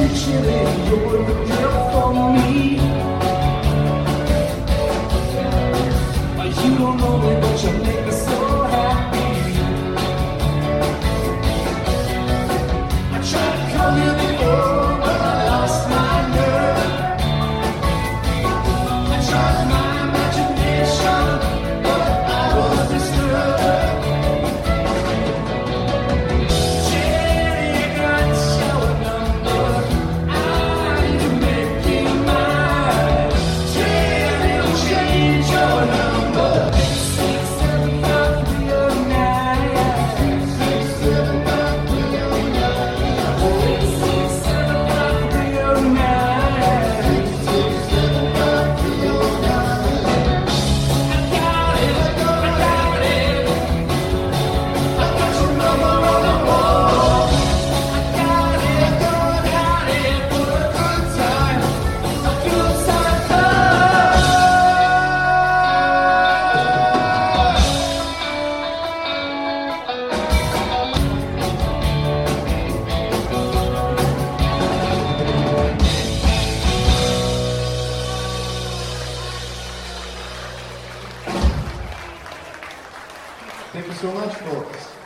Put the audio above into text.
chilling, you're the gift for me. You don't know me, but you make me so happy. I tried to call you before, but I lost my nerve. I tried my imagination, but I was disturbed. Jenny, got your number, I can make you mine. Jenny, change your number. Thank you so much, folks.